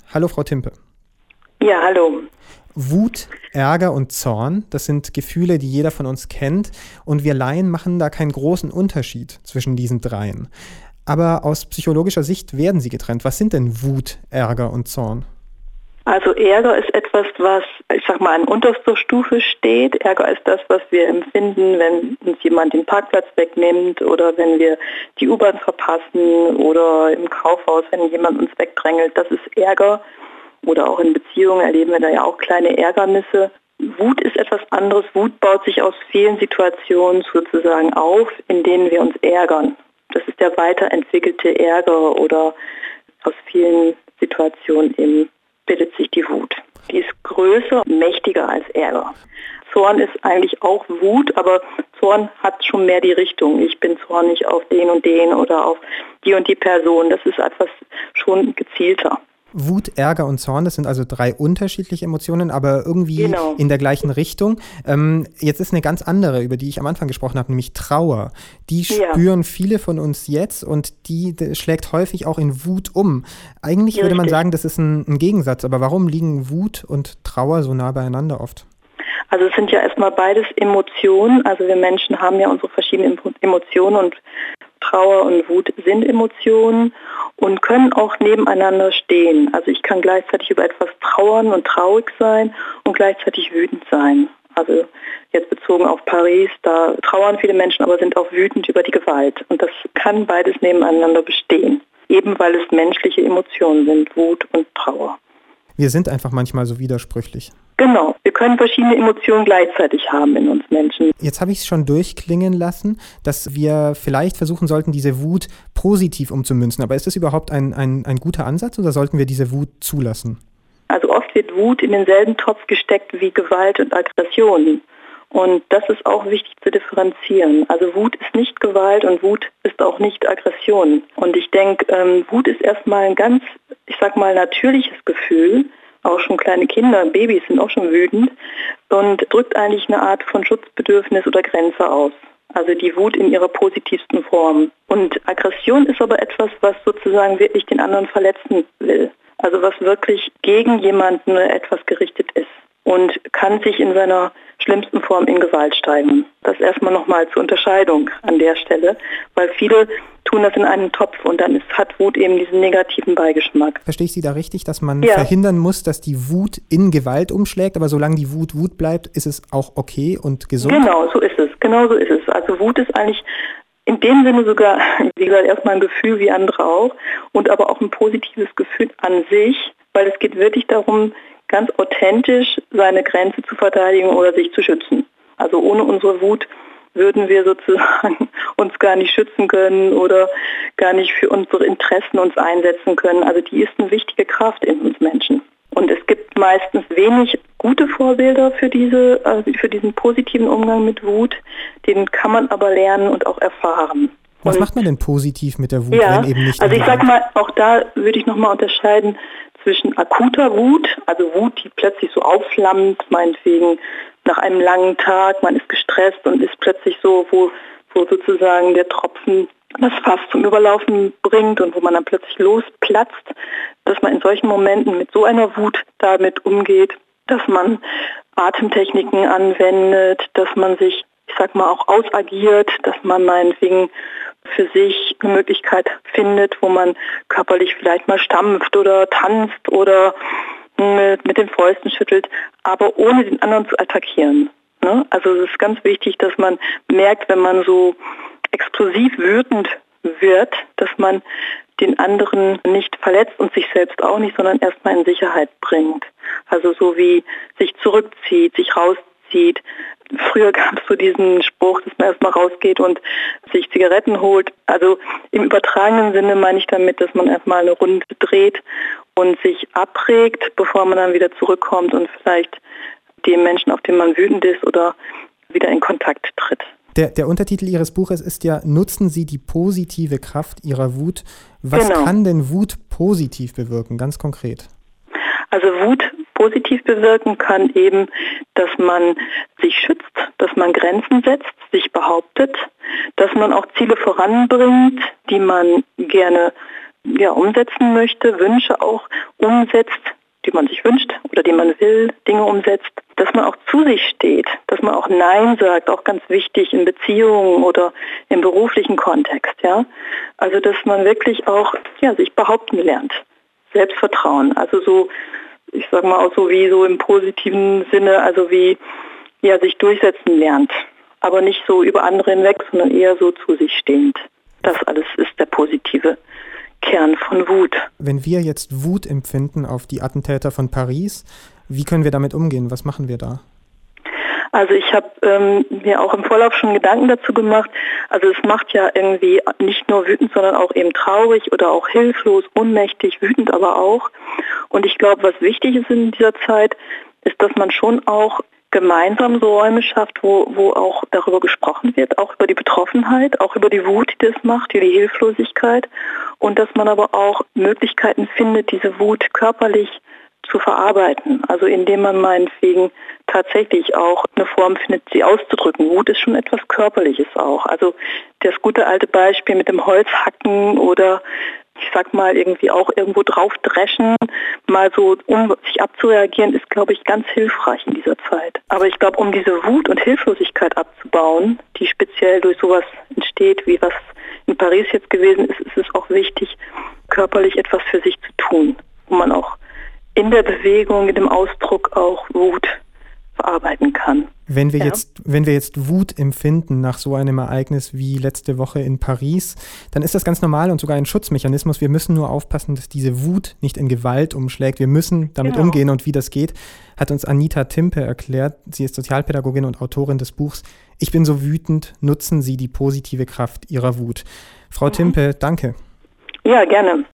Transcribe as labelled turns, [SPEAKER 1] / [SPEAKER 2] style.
[SPEAKER 1] Hallo Frau Timpe.
[SPEAKER 2] Ja, hallo.
[SPEAKER 1] Wut, Ärger und Zorn, das sind Gefühle, die jeder von uns kennt. Und wir Laien machen da keinen großen Unterschied zwischen diesen dreien. Aber aus psychologischer Sicht werden sie getrennt. Was sind denn Wut, Ärger und Zorn?
[SPEAKER 2] Also Ärger ist etwas, was, ich sag mal, an unterster Stufe steht. Ärger ist das, was wir empfinden, wenn uns jemand den Parkplatz wegnimmt oder wenn wir die U-Bahn verpassen oder im Kaufhaus, wenn jemand uns wegdrängelt. Das ist Ärger. Oder auch in Beziehungen erleben wir da ja auch kleine Ärgernisse. Wut ist etwas anderes. Wut baut sich aus vielen Situationen sozusagen auf, in denen wir uns ärgern. Das ist der weiterentwickelte Ärger oder aus vielen Situationen eben bildet sich die Wut. Die ist größer, mächtiger als Ärger. Zorn ist eigentlich auch Wut, aber Zorn hat schon mehr die Richtung. Ich bin zornig auf den und den oder auf die und die Person. Das ist etwas schon gezielter.
[SPEAKER 1] Wut, Ärger und Zorn, das sind also drei unterschiedliche Emotionen, aber irgendwie in der gleichen Richtung. Jetzt ist eine ganz andere, über die ich am Anfang gesprochen habe, nämlich Trauer. Die spüren viele von uns jetzt und die schlägt häufig auch in Wut um. Eigentlich würde man sagen, das ist ein Gegensatz, aber warum liegen Wut und Trauer so nah beieinander oft?
[SPEAKER 2] Also es sind ja erstmal beides Emotionen, also wir Menschen haben ja unsere verschiedenen Emotionen und Trauer und Wut sind Emotionen und können auch nebeneinander stehen. Also ich kann gleichzeitig über etwas trauern und traurig sein und gleichzeitig wütend sein. Also jetzt bezogen auf Paris, da trauern viele Menschen, aber sind auch wütend über die Gewalt. Und das kann beides nebeneinander bestehen, eben weil es menschliche Emotionen sind, Wut und Trauer.
[SPEAKER 1] Wir sind einfach manchmal so widersprüchlich.
[SPEAKER 2] Genau, wir können verschiedene Emotionen gleichzeitig haben in uns Menschen.
[SPEAKER 1] Jetzt habe ich es schon durchklingen lassen, dass wir vielleicht versuchen sollten, diese Wut positiv umzumünzen. Aber ist das überhaupt ein guter Ansatz oder sollten wir diese Wut zulassen?
[SPEAKER 2] Also oft wird Wut in denselben Topf gesteckt wie Gewalt und Aggression. Und das ist auch wichtig zu differenzieren. Also Wut ist nicht Gewalt und Wut ist auch nicht Aggression. Und ich denke, Wut ist erstmal ein ganz, natürliches Gefühl. Auch schon kleine Kinder, Babys sind auch schon wütend und drückt eigentlich eine Art von Schutzbedürfnis oder Grenze aus. Also die Wut in ihrer positivsten Form. Und Aggression ist aber etwas, was sozusagen wirklich den anderen verletzen will. Also was wirklich gegen jemanden oder etwas gerichtet ist und kann sich in seiner schlimmsten Form in Gewalt steigern. Das erstmal nochmal zur Unterscheidung an der Stelle, weil viele tun das in einen Topf und dann hat Wut eben diesen negativen Beigeschmack.
[SPEAKER 1] Verstehe ich Sie da richtig, dass man verhindern muss, dass die Wut in Gewalt umschlägt, aber solange die Wut Wut bleibt, ist es auch okay und gesund?
[SPEAKER 2] Genau, so ist es. Also Wut ist eigentlich in dem Sinne sogar, wie gesagt, erstmal ein Gefühl wie andere auch und aber auch ein positives Gefühl an sich, weil es geht wirklich darum, ganz authentisch seine Grenze zu verteidigen oder sich zu schützen. Also ohne unsere Wut würden wir sozusagen uns gar nicht schützen können oder gar nicht für unsere Interessen uns einsetzen können. Also die ist eine wichtige Kraft in uns Menschen. Und es gibt meistens wenig gute Vorbilder für diesen positiven Umgang mit Wut. Den kann man aber lernen und auch erfahren.
[SPEAKER 1] Was macht man denn positiv mit der Wut, wenn eben nicht?
[SPEAKER 2] Also ich sag mal, auch da würde ich nochmal unterscheiden zwischen akuter Wut, also Wut, die plötzlich so aufflammt, meinetwegen nach einem langen Tag, man ist gestresst und ist plötzlich so, wo sozusagen der Tropfen das Fass zum Überlaufen bringt und wo man dann plötzlich losplatzt, dass man in solchen Momenten mit so einer Wut damit umgeht, dass man Atemtechniken anwendet, dass man sich, auch ausagiert, dass man meinetwegen für sich eine Möglichkeit findet, wo man körperlich vielleicht mal stampft oder tanzt oder mit den Fäusten schüttelt, aber ohne den anderen zu attackieren. Ne? Also es ist ganz wichtig, dass man merkt, wenn man so explosiv wütend wird, dass man den anderen nicht verletzt und sich selbst auch nicht, sondern erstmal in Sicherheit bringt. Also so wie sich zurückzieht, sich rauszieht. Früher gab es so diesen Spruch, dass man erstmal rausgeht und sich Zigaretten holt. Also im übertragenen Sinne meine ich damit, dass man erstmal eine Runde dreht und sich abregt, bevor man dann wieder zurückkommt und vielleicht dem Menschen, auf den man wütend ist, oder wieder in Kontakt tritt.
[SPEAKER 1] Der Untertitel Ihres Buches ist ja, nutzen Sie die positive Kraft Ihrer Wut. Was kann denn Wut positiv bewirken, ganz konkret?
[SPEAKER 2] Also Wut positiv bewirken kann eben, dass man sich schützt, dass man Grenzen setzt, sich behauptet, dass man auch Ziele voranbringt, die man gerne umsetzen möchte, Wünsche auch umsetzt, die man sich wünscht oder die man will, Dinge umsetzt, dass man auch zu sich steht, dass man auch Nein sagt, auch ganz wichtig in Beziehungen oder im beruflichen Kontext, ja. Also dass man wirklich auch sich behaupten lernt, Selbstvertrauen, also so, ich sag mal auch so wie so im positiven Sinne, also wie sich durchsetzen lernt, aber nicht so über andere hinweg, sondern eher so zu sich stehend. Das alles ist der positive Kern von Wut.
[SPEAKER 1] Wenn wir jetzt Wut empfinden auf die Attentäter von Paris, wie können wir damit umgehen? Was machen wir da?
[SPEAKER 2] Also ich habe mir auch im Vorlauf schon Gedanken dazu gemacht. Also es macht ja irgendwie nicht nur wütend, sondern auch eben traurig oder auch hilflos, ohnmächtig, wütend aber auch. Und ich glaube, was wichtig ist in dieser Zeit, ist, dass man schon auch gemeinsam so Räume schafft, wo auch darüber gesprochen wird, auch über die Betroffenheit, auch über die Wut, die das macht, die Hilflosigkeit, und dass man aber auch Möglichkeiten findet, diese Wut körperlich zu verarbeiten. Also indem man meinetwegen tatsächlich auch eine Form findet, sie auszudrücken. Wut ist schon etwas Körperliches auch. Also das gute alte Beispiel mit dem Holzhacken oder ich sag mal irgendwie auch irgendwo drauf dreschen, mal so, um sich abzureagieren, ist, glaube ich, ganz hilfreich in dieser Zeit. Aber ich glaube, um diese Wut und Hilflosigkeit abzubauen, die speziell durch sowas entsteht, wie was in Paris jetzt gewesen ist, ist es auch wichtig, körperlich etwas für sich zu tun, wo man auch in der Bewegung, in dem Ausdruck auch Wut verarbeiten kann.
[SPEAKER 1] Wenn wir jetzt Wut empfinden nach so einem Ereignis wie letzte Woche in Paris, dann ist das ganz normal und sogar ein Schutzmechanismus. Wir müssen nur aufpassen, dass diese Wut nicht in Gewalt umschlägt. Wir müssen damit umgehen, und wie das geht, hat uns Anita Timpe erklärt. Sie ist Sozialpädagogin und Autorin des Buchs Ich bin so wütend, nutzen Sie die positive Kraft Ihrer Wut. Frau Timpe, danke.
[SPEAKER 2] Ja, gerne.